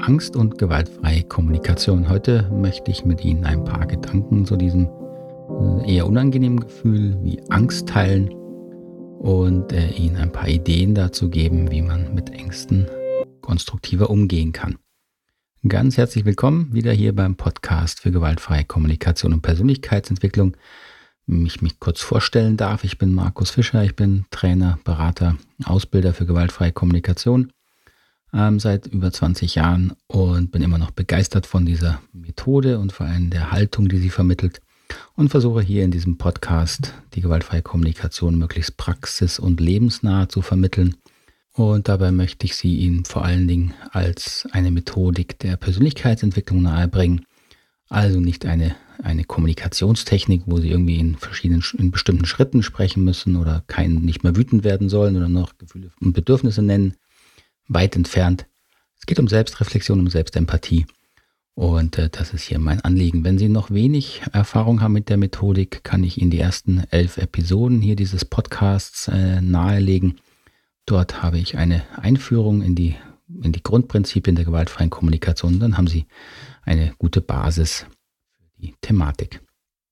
Angst und gewaltfreie Kommunikation. Heute möchte ich mit Ihnen ein paar Gedanken zu diesem eher unangenehmen Gefühl wie Angst teilen und Ihnen ein paar Ideen dazu geben, wie man mit Ängsten konstruktiver umgehen kann. Ganz herzlich willkommen wieder hier beim Podcast für gewaltfreie Kommunikation und Persönlichkeitsentwicklung. Ich mich kurz vorstellen darf, ich bin Markus Fischer, ich bin Trainer, Berater, Ausbilder für gewaltfreie Kommunikation seit über 20 Jahren und bin immer noch begeistert von dieser Methode und vor allem der Haltung, die sie vermittelt, und versuche hier in diesem Podcast die gewaltfreie Kommunikation möglichst praxis- und lebensnah zu vermitteln. Und dabei möchte ich sie Ihnen vor allen Dingen als eine Methodik der Persönlichkeitsentwicklung nahebringen. Also nicht eine Kommunikationstechnik, wo Sie irgendwie in bestimmten Schritten sprechen müssen oder nicht mehr wütend werden sollen oder noch Gefühle und Bedürfnisse nennen. Weit entfernt. Es geht um Selbstreflexion, um Selbstempathie. Und das ist hier mein Anliegen. Wenn Sie noch wenig Erfahrung haben mit der Methodik, kann ich Ihnen die ersten 11 Episoden hier dieses Podcasts nahelegen. Dort habe ich eine Einführung in die Grundprinzipien der gewaltfreien Kommunikation. Dann haben Sie eine gute Basis für die Thematik.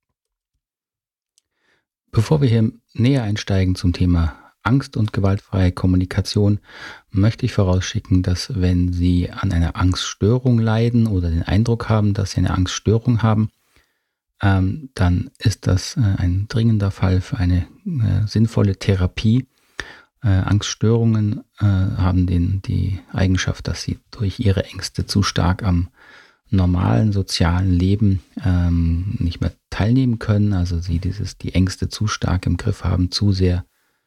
Bevor wir hier näher einsteigen zum Thema Angst und gewaltfreie Kommunikation, möchte ich vorausschicken, dass wenn Sie an einer Angststörung leiden oder den Eindruck haben, dass Sie eine Angststörung haben, dann ist das ein dringender Fall für eine sinnvolle Therapie. Angststörungen haben die Eigenschaft, dass sie durch ihre Ängste zu stark am normalen sozialen Leben nicht mehr teilnehmen können, also sie die Ängste zu stark im Griff haben, zu sehr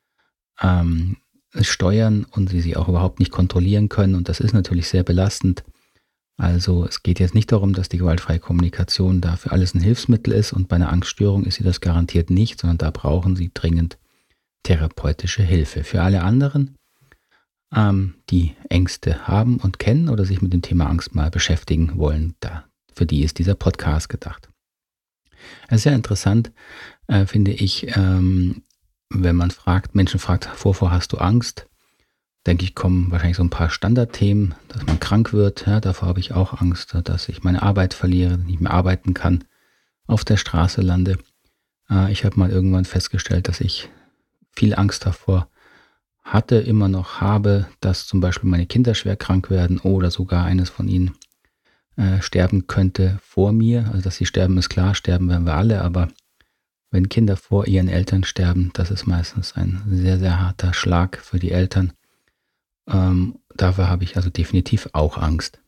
steuern und sie auch überhaupt nicht kontrollieren können, und das ist natürlich sehr belastend. Also es geht jetzt nicht darum, dass die gewaltfreie Kommunikation dafür alles ein Hilfsmittel ist, und bei einer Angststörung ist sie das garantiert nicht, sondern da brauchen Sie dringend therapeutische Hilfe. Für alle anderen, die Ängste haben und kennen oder sich mit dem Thema Angst mal beschäftigen wollen, für die ist dieser Podcast gedacht. Es ist sehr interessant, finde ich, wenn man Menschen fragt, wovor hast du Angst? Denke ich, kommen wahrscheinlich so ein paar Standardthemen, dass man krank wird, ja, davor habe ich auch Angst, dass ich meine Arbeit verliere, nicht mehr arbeiten kann, auf der Straße lande. Ich habe mal irgendwann festgestellt, dass ich viel Angst davor hatte, immer noch habe, dass zum Beispiel meine Kinder schwer krank werden oder sogar eines von ihnen sterben könnte vor mir. Also dass sie sterben, ist klar, sterben werden wir alle, aber wenn Kinder vor ihren Eltern sterben, das ist meistens ein sehr, sehr harter Schlag für die Eltern. Dafür habe ich also definitiv auch Angst.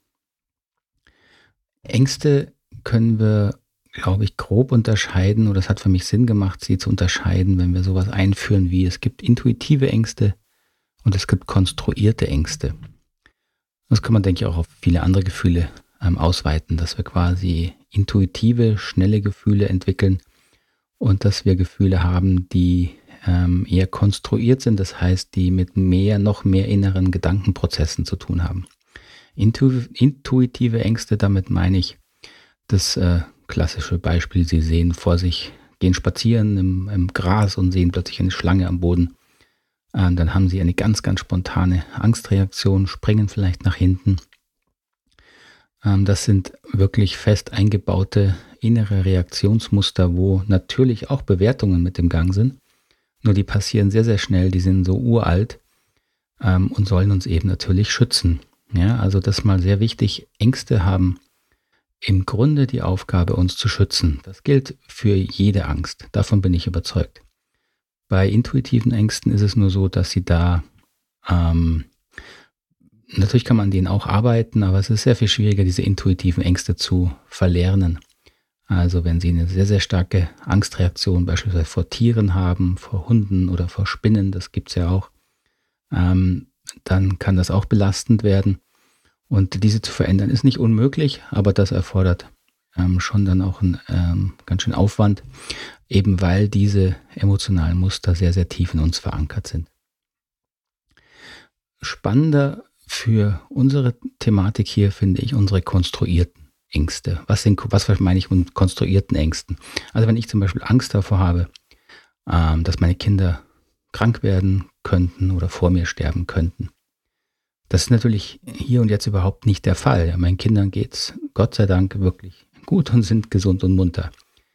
Ängste können wir, glaube ich, grob unterscheiden, oder es hat für mich Sinn gemacht, sie zu unterscheiden, wenn wir sowas einführen wie: es gibt intuitive Ängste und es gibt konstruierte Ängste. Das kann man, denke ich, auch auf viele andere Gefühle ausweiten, dass wir quasi intuitive, schnelle Gefühle entwickeln und dass wir Gefühle haben, die eher konstruiert sind, das heißt, die mit noch mehr inneren Gedankenprozessen zu tun haben. Intuitive Ängste, damit meine ich das klassische Beispiel: Sie sehen vor sich, gehen spazieren im Gras und sehen plötzlich eine Schlange am Boden. Dann haben Sie eine ganz, ganz spontane Angstreaktion, springen vielleicht nach hinten. Das sind wirklich fest eingebaute innere Reaktionsmuster, wo natürlich auch Bewertungen mit im Gang sind. Nur die passieren sehr, sehr schnell, die sind so uralt und sollen uns eben natürlich schützen. Ja, also das ist mal sehr wichtig. Ängste haben im Grunde die Aufgabe, uns zu schützen. Das gilt für jede Angst. Davon bin ich überzeugt. Bei intuitiven Ängsten ist es nur so, dass sie da, natürlich kann man an denen auch arbeiten, aber es ist sehr viel schwieriger, diese intuitiven Ängste zu verlernen. Also wenn Sie eine sehr, sehr starke Angstreaktion beispielsweise vor Tieren haben, vor Hunden oder vor Spinnen, das gibt es ja auch, dann kann das auch belastend werden. Und diese zu verändern ist nicht unmöglich, aber das erfordert schon dann auch einen ganz schön Aufwand, eben weil diese emotionalen Muster sehr, sehr tief in uns verankert sind. Spannender für unsere Thematik hier finde ich unsere konstruierten Ängste. Was meine ich mit konstruierten Ängsten? Also wenn ich zum Beispiel Angst davor habe, dass meine Kinder krank werden könnten oder vor mir sterben könnten, Das ist natürlich hier und jetzt überhaupt nicht der Fall. Ja, meinen Kindern geht's Gott sei Dank wirklich gut und sind gesund und munter.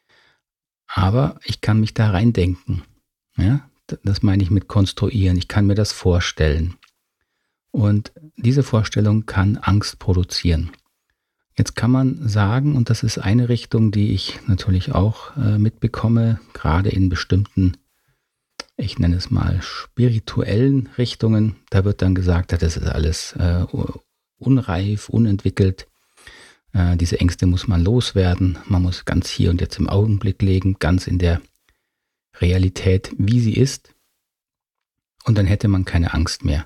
Aber ich kann mich da reindenken. Ja, das meine ich mit konstruieren. Ich kann mir das vorstellen. Und diese Vorstellung kann Angst produzieren. Jetzt kann man sagen, und das ist eine Richtung, die ich natürlich auch mitbekomme, gerade in bestimmten, ich nenne es mal spirituellen Richtungen, da wird dann gesagt, das ist alles unreif, unentwickelt. Diese Ängste muss man loswerden. Man muss ganz hier und jetzt im Augenblick leben, ganz in der Realität, wie sie ist. Und dann hätte man keine Angst mehr.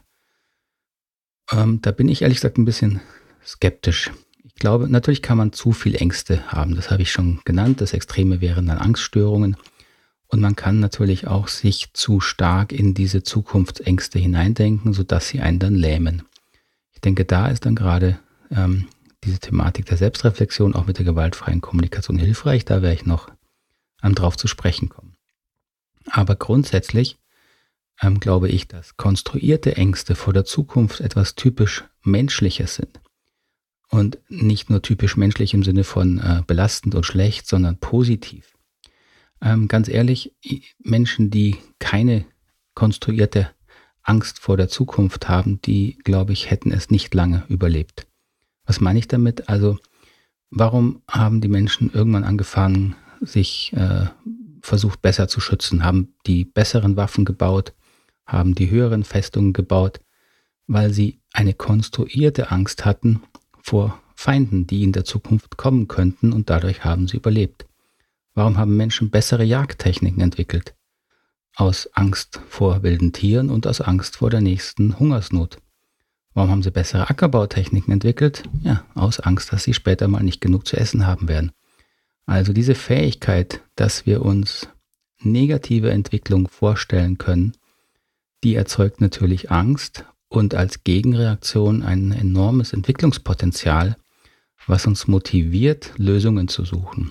Da bin ich ehrlich gesagt ein bisschen skeptisch. Ich glaube, natürlich kann man zu viel Ängste haben. Das habe ich schon genannt. Das Extreme wären dann Angststörungen. Und man kann natürlich auch sich zu stark in diese Zukunftsängste hineindenken, sodass sie einen dann lähmen. Ich denke, da ist dann gerade diese Thematik der Selbstreflexion auch mit der gewaltfreien Kommunikation hilfreich. Da werde ich noch drauf zu sprechen kommen. Aber grundsätzlich glaube ich, dass konstruierte Ängste vor der Zukunft etwas typisch Menschliches sind. Und nicht nur typisch menschlich im Sinne von belastend und schlecht, sondern positiv. Ganz ehrlich, Menschen, die keine konstruierte Angst vor der Zukunft haben, die, glaube ich, hätten es nicht lange überlebt. Was meine ich damit? Also, warum haben die Menschen irgendwann angefangen, sich versucht besser zu schützen, haben die besseren Waffen gebaut, haben die höheren Festungen gebaut, weil sie eine konstruierte Angst hatten vor Feinden, die in der Zukunft kommen könnten, und dadurch haben sie überlebt. Warum haben Menschen bessere Jagdtechniken entwickelt? Aus Angst vor wilden Tieren und aus Angst vor der nächsten Hungersnot. Warum haben sie bessere Ackerbautechniken entwickelt? Ja, aus Angst, dass sie später mal nicht genug zu essen haben werden. Also diese Fähigkeit, dass wir uns negative Entwicklung vorstellen können, die erzeugt natürlich Angst und als Gegenreaktion ein enormes Entwicklungspotenzial, was uns motiviert, Lösungen zu suchen.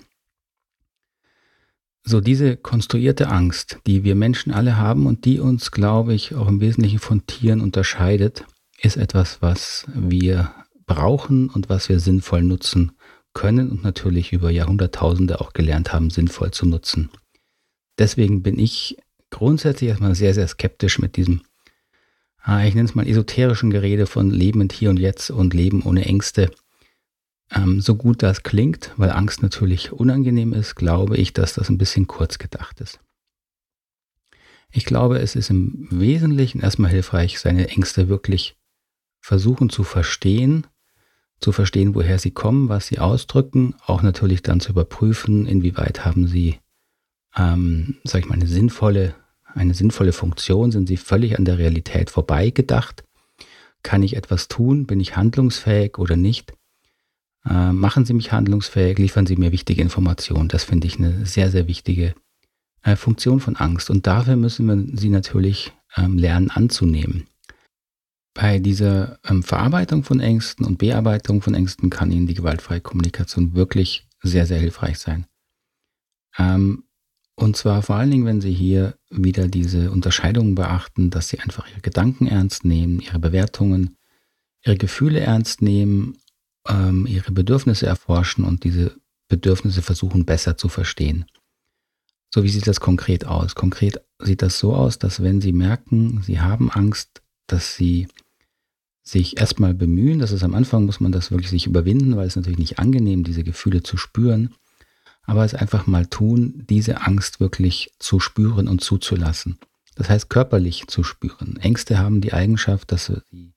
So diese konstruierte Angst, die wir Menschen alle haben und die uns, glaube ich, auch im Wesentlichen von Tieren unterscheidet, ist etwas, was wir brauchen und was wir sinnvoll nutzen können und natürlich über Jahrhunderttausende auch gelernt haben, sinnvoll zu nutzen. Deswegen bin ich grundsätzlich erstmal sehr, sehr skeptisch mit diesem, ich nenne es mal esoterischen Gerede von Leben im Hier und Jetzt und Leben ohne Ängste. So gut das klingt, weil Angst natürlich unangenehm ist, glaube ich, dass das ein bisschen kurz gedacht ist. Ich glaube, es ist im Wesentlichen erstmal hilfreich, seine Ängste wirklich versuchen zu verstehen, woher sie kommen, was sie ausdrücken, auch natürlich dann zu überprüfen, inwieweit haben sie, eine sinnvolle Funktion, sind sie völlig an der Realität vorbei gedacht, kann ich etwas tun, bin ich handlungsfähig oder nicht, machen sie mich handlungsfähig, liefern sie mir wichtige Informationen, das finde ich eine sehr, sehr wichtige Funktion von Angst und dafür müssen wir sie natürlich lernen anzunehmen. Bei dieser Verarbeitung von Ängsten und Bearbeitung von Ängsten kann Ihnen die gewaltfreie Kommunikation wirklich sehr, sehr hilfreich sein. Und zwar vor allen Dingen, wenn Sie hier wieder diese Unterscheidungen beachten, dass Sie einfach Ihre Gedanken ernst nehmen, Ihre Bewertungen, Ihre Gefühle ernst nehmen, Ihre Bedürfnisse erforschen und diese Bedürfnisse versuchen besser zu verstehen. So, wie sieht das konkret aus? Konkret sieht das so aus, dass wenn Sie merken, Sie haben Angst, dass Sie sich erstmal bemühen, das ist am Anfang, muss man das wirklich sich überwinden, weil es natürlich nicht angenehm, diese Gefühle zu spüren, aber es einfach mal tun, diese Angst wirklich zu spüren und zuzulassen. Das heißt, körperlich zu spüren. Ängste haben die Eigenschaft, dass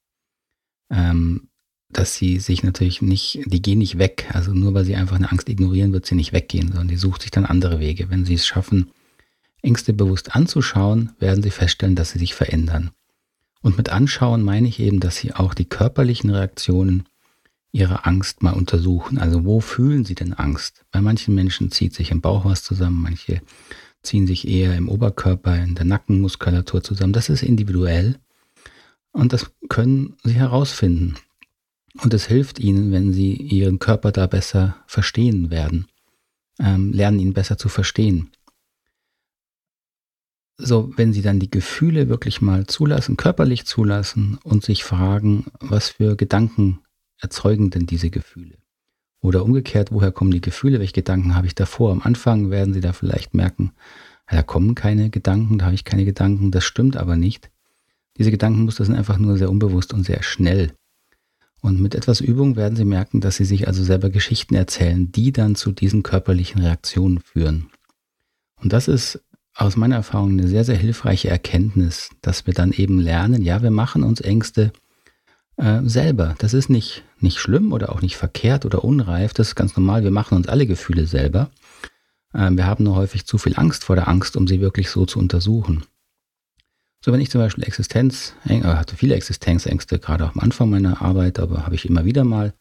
sie sich natürlich nicht, die gehen nicht weg. Also nur weil sie einfach eine Angst ignorieren, wird sie nicht weggehen, sondern die sucht sich dann andere Wege. Wenn sie es schaffen, Ängste bewusst anzuschauen, werden sie feststellen, dass sie sich verändern. Und mit anschauen meine ich eben, dass sie auch die körperlichen Reaktionen ihrer Angst mal untersuchen. Also wo fühlen sie denn Angst? Bei manchen Menschen zieht sich im Bauch was zusammen, manche ziehen sich eher im Oberkörper, in der Nackenmuskulatur zusammen. Das ist individuell und das können sie herausfinden. Und es hilft ihnen, wenn sie ihren Körper da besser verstehen werden, lernen ihn besser zu verstehen. so, wenn Sie dann die Gefühle wirklich mal zulassen, körperlich zulassen und sich fragen, was für Gedanken erzeugen denn diese Gefühle? Oder umgekehrt, woher kommen die Gefühle? Welche Gedanken habe ich davor? Am Anfang werden Sie da vielleicht merken, da kommen keine Gedanken, da habe ich keine Gedanken, das stimmt aber nicht. Diese Gedankenmuster sind einfach nur sehr unbewusst und sehr schnell. Und mit etwas Übung werden Sie merken, dass Sie sich also selber Geschichten erzählen, die dann zu diesen körperlichen Reaktionen führen. Und das ist aus meiner Erfahrung eine sehr, sehr hilfreiche Erkenntnis, dass wir dann eben lernen, ja, wir machen uns Ängste selber. Das ist nicht schlimm oder auch nicht verkehrt oder unreif, das ist ganz normal, wir machen uns alle Gefühle selber. Wir haben nur häufig zu viel Angst vor der Angst, um sie wirklich so zu untersuchen. So, wenn ich zum Beispiel hatte viele Existenzängste, gerade auch am Anfang meiner Arbeit, aber habe ich immer wieder mal.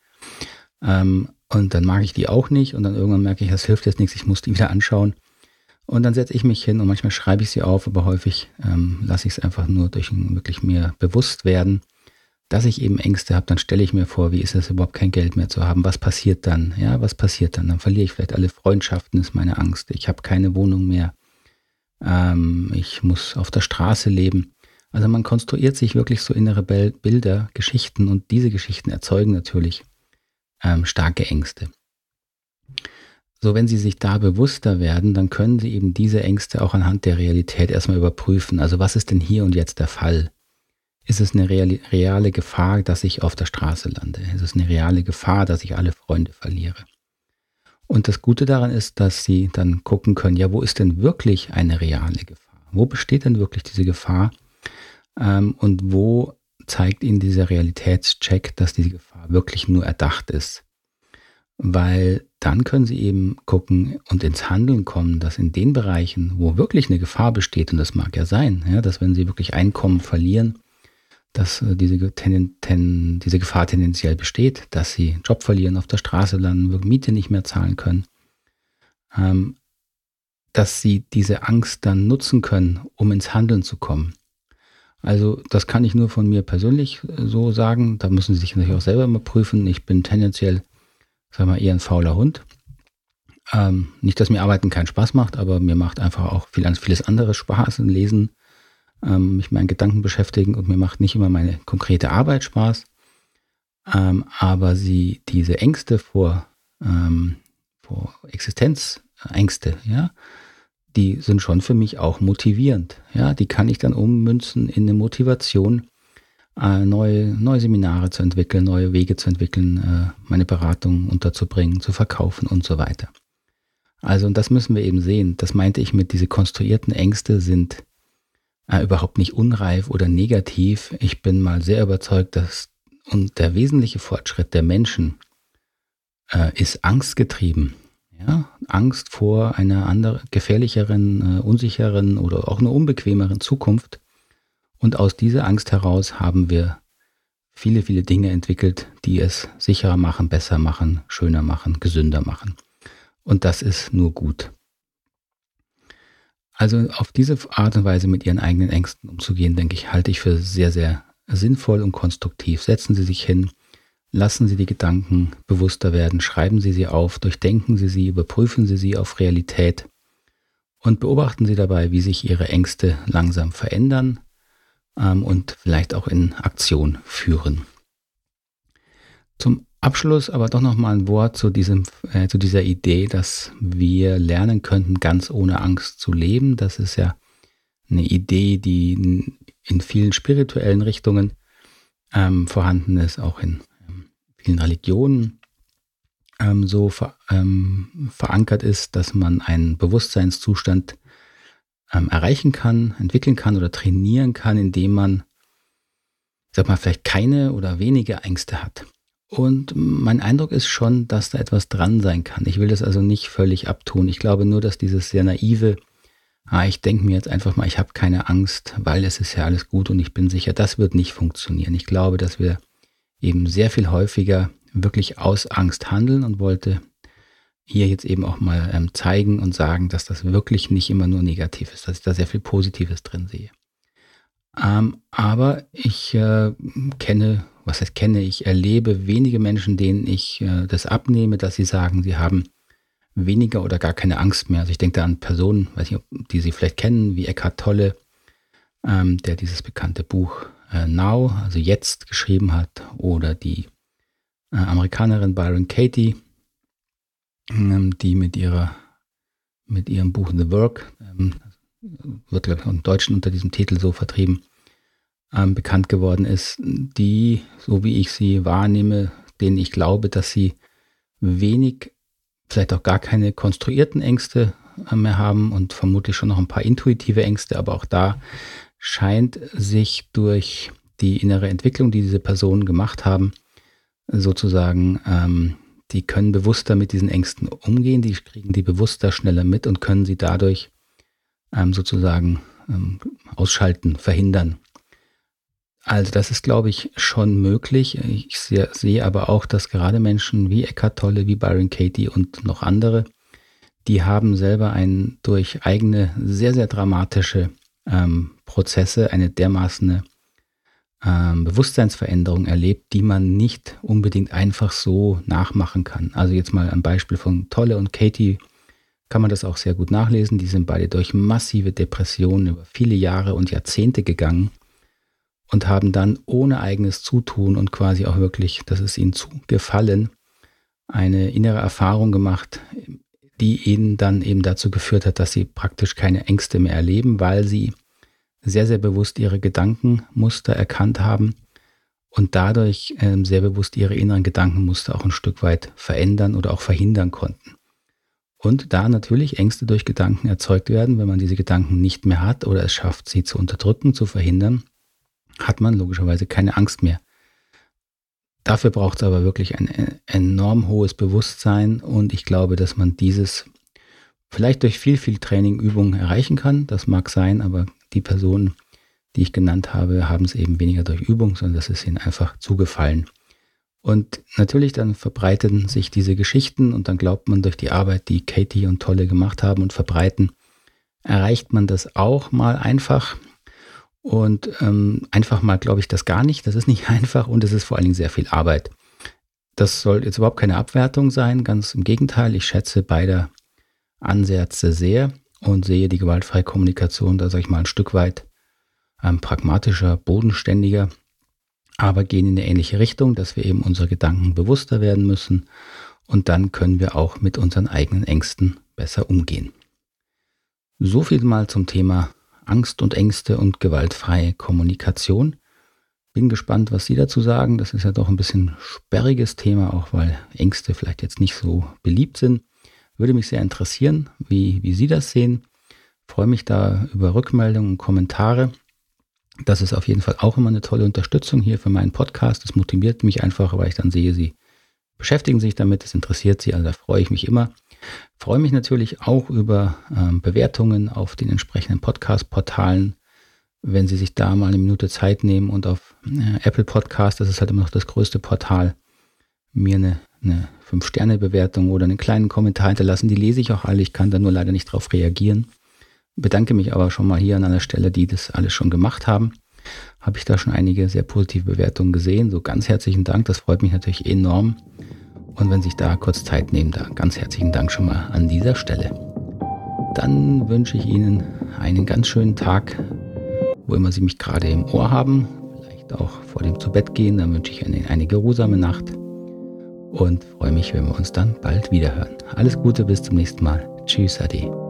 Und dann mag ich die auch nicht und dann irgendwann merke ich, das hilft jetzt nichts, ich muss die wieder anschauen. Und dann setze ich mich hin und manchmal schreibe ich sie auf, aber häufig lasse ich es einfach nur durch ein wirklich mir bewusst werden, dass ich eben Ängste habe. Dann stelle ich mir vor, wie ist es überhaupt kein Geld mehr zu haben? Was passiert dann? Ja, was passiert dann? Dann verliere ich vielleicht alle Freundschaften, ist meine Angst. Ich habe keine Wohnung mehr. Ich muss auf der Straße leben. Also man konstruiert sich wirklich so innere Bilder, Geschichten und diese Geschichten erzeugen natürlich starke Ängste. So, wenn Sie sich da bewusster werden, dann können Sie eben diese Ängste auch anhand der Realität erstmal überprüfen. Also was ist denn hier und jetzt der Fall? Ist es eine reale Gefahr, dass ich auf der Straße lande? Ist es eine reale Gefahr, dass ich alle Freunde verliere? Und das Gute daran ist, dass Sie dann gucken können, ja, wo ist denn wirklich eine reale Gefahr? Wo besteht denn wirklich diese Gefahr? Und wo zeigt Ihnen dieser Realitätscheck, dass diese Gefahr wirklich nur erdacht ist? Weil dann können Sie eben gucken und ins Handeln kommen, dass in den Bereichen, wo wirklich eine Gefahr besteht, und das mag ja sein, ja, dass wenn Sie wirklich Einkommen verlieren, dass diese Gefahr tendenziell besteht, dass Sie Job verlieren, auf der Straße landen, wirklich Miete nicht mehr zahlen können, dass Sie diese Angst dann nutzen können, um ins Handeln zu kommen. Also das kann ich nur von mir persönlich so sagen, da müssen Sie sich natürlich auch selber mal prüfen. Ich bin tendenziell, sag mal, eher ein fauler Hund. Nicht, dass mir Arbeiten keinen Spaß macht, aber mir macht einfach auch vieles anderes Spaß, Lesen, mich mit meinen Gedanken beschäftigen und mir macht nicht immer meine konkrete Arbeit Spaß. Aber diese Ängste vor Existenzängste, ja, die sind schon für mich auch motivierend. Ja, die kann ich dann ummünzen in eine Motivation, neue Seminare zu entwickeln, neue Wege zu entwickeln, meine Beratung unterzubringen, zu verkaufen und so weiter. Also, und das müssen wir eben sehen. Das meinte ich mit, diese konstruierten Ängste sind überhaupt nicht unreif oder negativ. Ich bin mal sehr überzeugt, und der wesentliche Fortschritt der Menschen ist angstgetrieben. Ja? Angst vor einer anderen, gefährlicheren, unsicheren oder auch nur unbequemeren Zukunft. Und aus dieser Angst heraus haben wir viele, viele Dinge entwickelt, die es sicherer machen, besser machen, schöner machen, gesünder machen. Und das ist nur gut. Also auf diese Art und Weise mit Ihren eigenen Ängsten umzugehen, denke ich, halte ich für sehr, sehr sinnvoll und konstruktiv. Setzen Sie sich hin, lassen Sie die Gedanken bewusster werden, schreiben Sie sie auf, durchdenken Sie sie, überprüfen Sie sie auf Realität und beobachten Sie dabei, wie sich Ihre Ängste langsam verändern und vielleicht auch in Aktion führen. Zum Abschluss aber doch nochmal ein Wort zu dieser Idee, dass wir lernen könnten, ganz ohne Angst zu leben. Das ist ja eine Idee, die in vielen spirituellen Richtungen vorhanden ist, auch in vielen Religionen verankert ist, dass man einen Bewusstseinszustand erreichen kann, entwickeln kann oder trainieren kann, indem man, sag mal, vielleicht keine oder wenige Ängste hat. Und mein Eindruck ist schon, dass da etwas dran sein kann. Ich will das also nicht völlig abtun. Ich glaube nur, dass dieses sehr naive, ich denke mir jetzt einfach mal, ich habe keine Angst, weil es ist ja alles gut und ich bin sicher, das wird nicht funktionieren. Ich glaube, dass wir eben sehr viel häufiger wirklich aus Angst handeln und wollte hier jetzt eben auch mal zeigen und sagen, dass das wirklich nicht immer nur negativ ist, dass ich da sehr viel Positives drin sehe. Aber ich ich erlebe wenige Menschen, denen ich das abnehme, dass sie sagen, sie haben weniger oder gar keine Angst mehr. Also ich denke da an Personen, weiß nicht, die Sie vielleicht kennen, wie Eckhart Tolle, der dieses bekannte Buch Now, also jetzt geschrieben hat, oder die Amerikanerin Byron Katie, die mit ihrem Buch The Work, wird glaube ich im Deutschen unter diesem Titel so vertrieben, bekannt geworden ist, die, so wie ich sie wahrnehme, denen ich glaube, dass sie wenig, vielleicht auch gar keine konstruierten Ängste mehr haben und vermutlich schon noch ein paar intuitive Ängste, aber auch da scheint sich durch die innere Entwicklung, die diese Personen gemacht haben, sozusagen, die können bewusster mit diesen Ängsten umgehen, die kriegen die bewusster schneller mit und können sie dadurch sozusagen ausschalten, verhindern. Also das ist, glaube ich, schon möglich. Ich sehe aber auch, dass gerade Menschen wie Eckhart Tolle, wie Byron Katie und noch andere, die haben selber durch eigene, sehr, sehr dramatische Prozesse eine dermaßen Bewusstseinsveränderung erlebt, die man nicht unbedingt einfach so nachmachen kann. Also jetzt mal ein Beispiel von Tolle und Katie kann man das auch sehr gut nachlesen. Die sind beide durch massive Depressionen über viele Jahre und Jahrzehnte gegangen und haben dann ohne eigenes Zutun und quasi auch wirklich, das ist ihnen zugefallen, eine innere Erfahrung gemacht, die ihnen dann eben dazu geführt hat, dass sie praktisch keine Ängste mehr erleben, weil sie sehr, sehr bewusst ihre Gedankenmuster erkannt haben und dadurch sehr bewusst ihre inneren Gedankenmuster auch ein Stück weit verändern oder auch verhindern konnten. Und da natürlich Ängste durch Gedanken erzeugt werden, wenn man diese Gedanken nicht mehr hat oder es schafft, sie zu unterdrücken, zu verhindern, hat man logischerweise keine Angst mehr. Dafür braucht es aber wirklich ein enorm hohes Bewusstsein und ich glaube, dass man dieses vielleicht durch viel, viel Training, Übung erreichen kann. Das mag sein, aber die Personen, die ich genannt habe, haben es eben weniger durch Übung, sondern das ist ihnen einfach zugefallen. Und natürlich dann verbreiten sich diese Geschichten und dann glaubt man durch die Arbeit, die Katie und Tolle gemacht haben und verbreiten, erreicht man das auch mal einfach. Und einfach mal glaube ich das gar nicht. Das ist nicht einfach und es ist vor allen Dingen sehr viel Arbeit. Das soll jetzt überhaupt keine Abwertung sein, ganz im Gegenteil. Ich schätze beide Ansätze sehr und sehe die gewaltfreie Kommunikation da, sage ich mal, ein Stück weit pragmatischer, bodenständiger, aber gehen in eine ähnliche Richtung, dass wir eben unsere Gedanken bewusster werden müssen und dann können wir auch mit unseren eigenen Ängsten besser umgehen. So viel mal zum Thema Angst und Ängste und gewaltfreie Kommunikation. Bin gespannt, was Sie dazu sagen. Das ist ja doch ein bisschen sperriges Thema, auch weil Ängste vielleicht jetzt nicht so beliebt sind. Würde mich sehr interessieren, wie Sie das sehen. Freue mich da über Rückmeldungen und Kommentare. Das ist auf jeden Fall auch immer eine tolle Unterstützung hier für meinen Podcast. Das motiviert mich einfach, weil ich dann sehe, Sie beschäftigen sich damit, es interessiert Sie, also da freue ich mich immer. Freue mich natürlich auch über Bewertungen auf den entsprechenden Podcast-Portalen. Wenn Sie sich da mal eine Minute Zeit nehmen und auf Apple Podcast, das ist halt immer noch das größte Portal, mir eine 5-Sterne-Bewertung oder einen kleinen Kommentar hinterlassen. Die lese ich auch alle, ich kann da nur leider nicht drauf reagieren. Bedanke mich aber schon mal hier an einer Stelle, die das alles schon gemacht haben. Habe ich da schon einige sehr positive Bewertungen gesehen. So ganz herzlichen Dank, das freut mich natürlich enorm. Und wenn Sie sich da kurz Zeit nehmen, da ganz herzlichen Dank schon mal an dieser Stelle. Dann wünsche ich Ihnen einen ganz schönen Tag, wo immer Sie mich gerade im Ohr haben. Vielleicht auch vor dem Zubettgehen. Dann wünsche ich Ihnen eine geruhsame Nacht und freue mich, wenn wir uns dann bald wieder hören. Alles Gute, bis zum nächsten Mal. Tschüss, Ade.